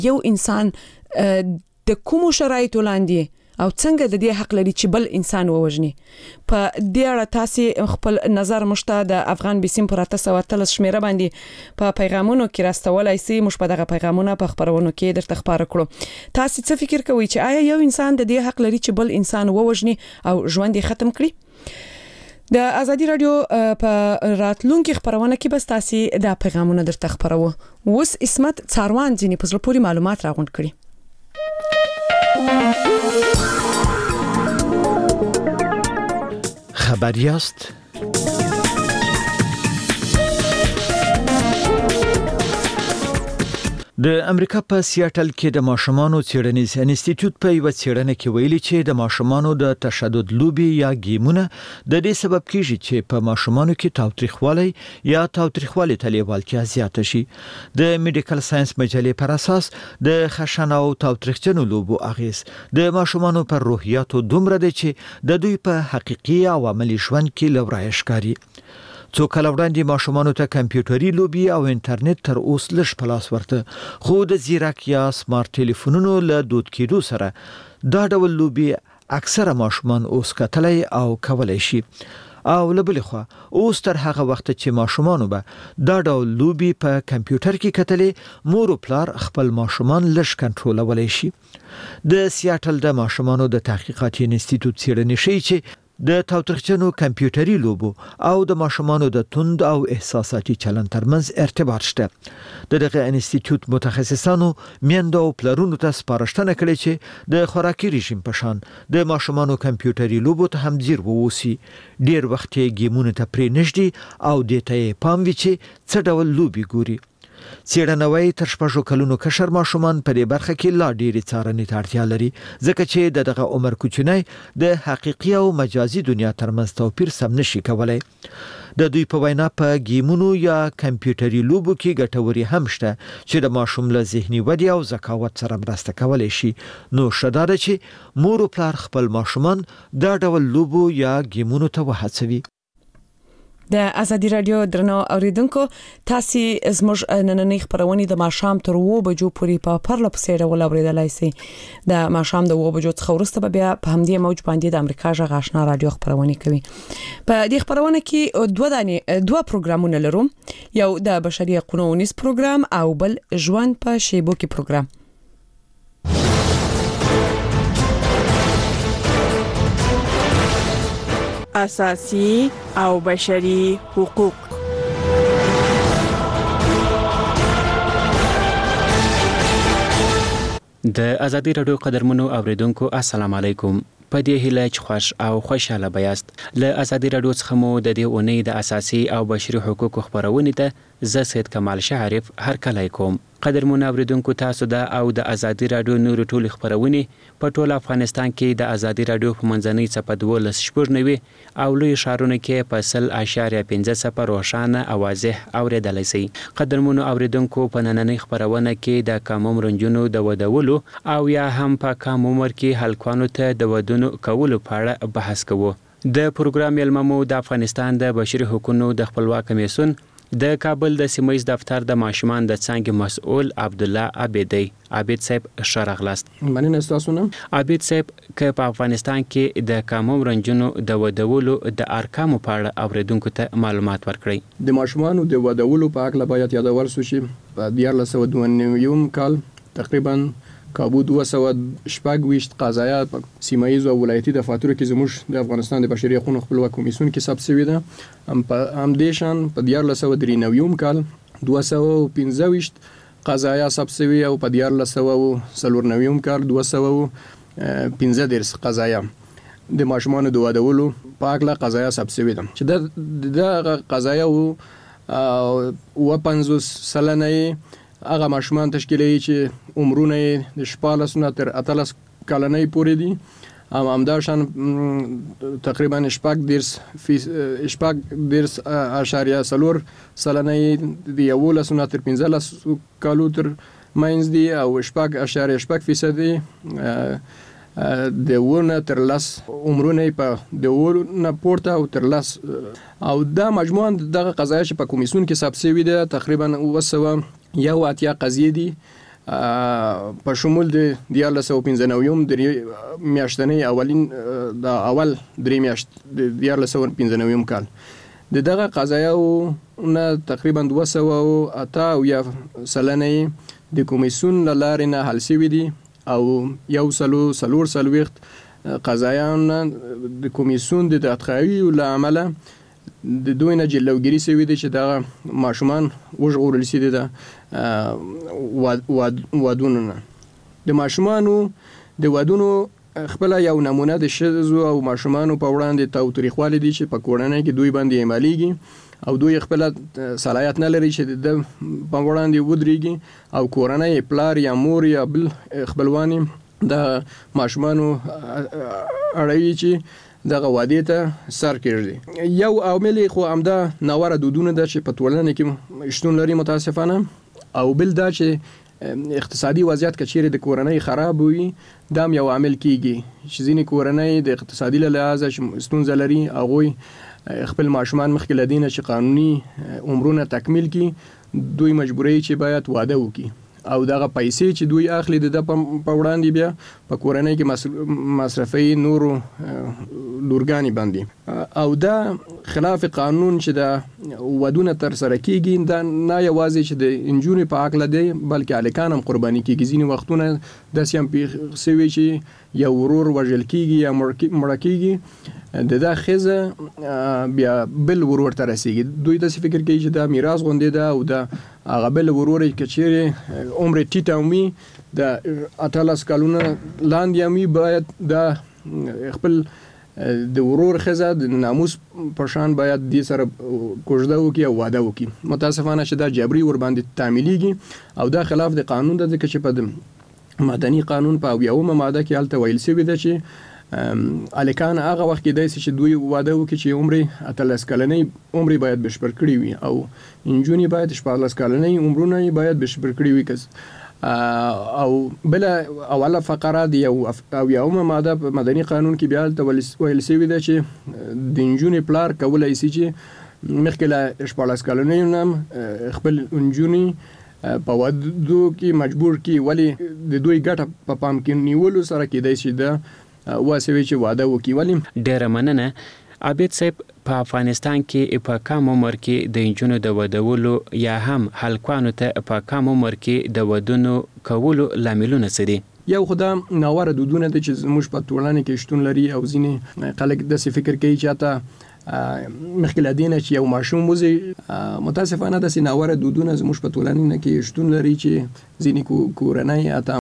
یو انسان د کومو شرایطو لاندې او څنګه د دې حق لري چې بل انسان ووژني. په دې اړه تاسو خپل نظر مشته د افغان بیسیم پر 813 شمیره باندې په پیغامونو کې راستولای سي. موږ په دغه پیغامونو په خبرونو کې درته خبره کړو. تاسو څه فکر کوئ چې آیا یو انسان د دې حق لري چې بل انسان ووژني او ژوند یې ختم کړي؟ د ازادي رادیو په راتلونکو خبرونه کې بس تاسو د پیغامونو درته خبرو. وس اسمت څاروان ځینې په زړه پورې معلومات راغونډ کړي. خبریاست. د امریکا په سیاتل کې د ماشومانو څېړنیز انسټیټیوټ په یو څېړنه کې ویلي چې د ماشومانو د تشدد لوبي یا گیمونه د دې سبب کیږي چې په ماشومانو کې تاوتریخوالی یا تاوتریخوالی ته لیوالتیا زیاته شي. د میډیکل ساينس مجلې پر اساس د خشن او تاوتریخجنو لوبو اغیز د ماشومانو پر روحیاتو دومره دی چې د دوی په حقيقي او عملي ژوند کې لورای ښکاري. څو کله وړاندې ماشومانو ته کمپیوټري لوبي او انټرنیټ تر اوس لږ په لاس ورته، خو د زیرک یا سمارټ ټلیفونونو له دود کېدو سره دا ډول لوبي اکثره ماشومان اوس کتلای او کولای شي. او لبل خو اوس تر هغه وخت چې ماشومان به دا ډول لوبي په کمپیوټر کې کتلې، مور او پلار خپل ماشومان لږ کنټرولولای شي. د سیاتل د ماشومانو د تحقیقاتي انسټیټیوټ څېړنې ښيي چې د تاوتریخجنو کمپیوټري لوبو او د ماشومانو د توند او احساساتي چلند ترمنځ ارتباط شته. دغه انسټیټیوټ متخصصانو میندو او پلرونو ته سپارښتنه کړې چې د خوراکي رژیم په شان د ماشومانو کمپیوټري لوبو ته هم ځیر ووسی. ډیر وخت یې گیمونه ته پرې نږدې او دته پام وی چې څه ډول لوبي ګوري. څېړنوي تر 6 کلونو کشر ماشومان په دې برخه کې لا ډېری څارنې ته اړتیا لري، ځکه چې دغه عمر کوچنی د حقيقي او مجازي دنیا ترمنځ توپیر سم نشي کولای. د دوی په وینا په گیمونو یا کمپیوټري لوبو کې ګټوري هم شته چې د ماشوم له ذهني ودې او ذکاوت سره مرسته کولای شي. نو شداده چې مور او پلار خپل ماشومان دا ډول لوبو یا گیمونو ته وهڅوي. د ازادي رادیو درنو اوریدونکو، تاسو زموږ نننۍ خبرونه د ماښام تر 2 بجو پورې په پرله پسې ډول اوریدلای شئ. د ماښام د 2 بجو څخه وروسته بیا په همدې موج باندې د امریکا غږ آشنا رادیو خبرونه کوي. په دې خبرونه کې دوه پروګرامونه لرو، یو د بشري حقوقو ونیس پروګرام او بل ژوند په شیبو کې پروګرام. اساسي او بشري حقوق. د ازادي رادیو قدرمنو اوریدونکو السلام علیکم. په دې هیله چې خوش او خوشاله بیاست. له ازادي رادیو څخه مو د دې اونۍ د اساسي او بشري حقوقو خبرونه ته زه سید کمال شعرف هر کله کوم. قدرمنو اوریدونکو، تاسو د او د ازادي رادیو نور ټول خبرونه په ټول افغانستان کې د ازادي رادیو په منځنۍ صفحه 12 او لوی شهرونو کې په 0.5 روښانه او واضح اوریدلای شئ. قدرمنو اوریدونکو، په نننۍ خبرونه کې د کاموم رنجونو د ودولو او یا هم په کم عمر کې هلکانو ته د ودونو کولو په اړه بحث کوو. د پروګرام یلممو د افغانستان د بشري حقوقو د خپلواک کمیسیون د کابل د سیمایي دفتر د ماشومان د څنګه مسؤل عبد الله عبیدی. عبید صاحب شرغلاست. مننه تاسو نه. عبید صاحب، که په افغانستان کې د کاموم رنجونو د ودولو د ارقامو په اړه اوریدونکو ته معلومات ورکړئ. د ماشومانو د ودولو په اړه باید یادول شي په 1992 کال تقریبا کابو 226 قضایا په سیمایي او ولایتي دفاترو کې زموږ د افغانستان د بشري حقوقو خپلواک کمیسیون کې ثبت شوی ده. هم دیشان په 1993 کال 215 قضایا ثبت شوی او په 1994 کال 215 قضایا د ماشومانو د ودولو په اړه قضایا ثبت شوی ده چې د قضایا او 50 سلنه هغه ماشومان تشکیلوي چې عمرونه د 14 تر 18 کلنۍ پورې دي. همداشان تقریبا 14.4 سلنۍ د 11 تر 15 کالو تر منځ دي او 8.8% د ونه تر لاس عمرونه په د ونه پورته او تر لاس. او دا مجموعاً دغه قضایا چې په کمیسیون کې ثبت شوی ده تقریبا 280 قضیې دي په شمول د 1995 د میاشتنۍ اول 3 میاشت د 1995 کال د دغه قضایاو نه تقریبا 208 سلنې د کمیسیون لارې نه حل شوي دي او 140 قضایان د کمیسیون د دادخواهی لامل د دوی نه جلوګیری شوي دي چې دغه ماشومان وژغورل شي د وادونو نه د ماشومانو د وادونو خپل یو نمونه د شذو او ماشومانو په وړاندې تاوتریخوالی دي چې په کورنۍ کې دوی باندې عملیږي او دوی خپل صلاحیت نه لري چې د په وړاندې ودرېږي او کورنۍ پلار یا مور یا بل خپلوانی د ماشومانو اړوي چې دغه وادي ته سر کېږدي. یو عامل خو همدا ناوړه دودونه ده چې په ټولنه کې شتون لري متاسفانه، او بل دا چې اقتصادي وضعیت کچېره د کورنۍ خراب وي دا یو عامل کیږي چې ځینې کورنۍ د اقتصادي لحاظه ستونزه لري، هغوی خپل ماشومان مخکې له دې نه چې قانوني عمرونه تکمیل کړي دوی مجبوري چې باید واده وکړي او دغه پیسې چې دوی اخلي د په وړاندې بیا په کورنۍ کې مصرفي نورو لورګانی باندې او دا خلاف قانون چې دا ودونه تر سره کیږي دا نه یوازې چې د انجونې په عقل دی بلکې الکان هم قرباني کیږي. ځینې وختونه داسې هم پیښ چې یو ورور وژل کیږي یا مړ کیږي د دا خزه بیا بل ورور ته رسیږي. دوی داسې فکر کوي چې دا میراث غونډې ده او دا هغه بل ورور چې چیرې عمر ټیټه وي د 18 کالونو لاندې وي باید دا خپل د ورور خزه د ناموس په شان باید دې سره کوژده وکړي او واده وکړي. متاسفانه چې دا جبري ور باندې تعمیلیږي او دا خلاف د قانون ده چې په مدني قانون په 9 ماده کې هلته ویل شوی ده چې الکان هغه وخت کې داسې چې دوی واده وکړي چې عمر 18 کلنۍ عمر باید بشپړ کړی وي او انجونی باید 14 کلنۍ عمرونه باید بشپړ کړی وي او بل اوله فقره دی او یومه ماده په مدني قانون کې بیا ته ویل شوی ده چې د انجونی پلار کولای شي چې مخکې له 14 کلنۍ نام خپل انجونی په ودو کې مجبور کی ولی د دوی ګټه په پام کې نیولو سره کېدای شي دا واسوي چې واده وکړي. ولی ډېر مننه عابد صاحب، په افغانستان کې په کم عمر کې د انجونو د ودولو یا هم هلکانو ته په کم عمر کې د ودونو کولو لاملونه څه دي؟ یو خدا ناوړه دودونه دي چې زموږ په ټولنه کې شتون لري او ځینې خلک داسې فکر کوي چې اته مخکې له دې نه چې یو ماشوم وزي متاسفانه داسې ناوړه دودونه زموږ په ټولنه کې شتون لري چې ځینې کورنۍ اته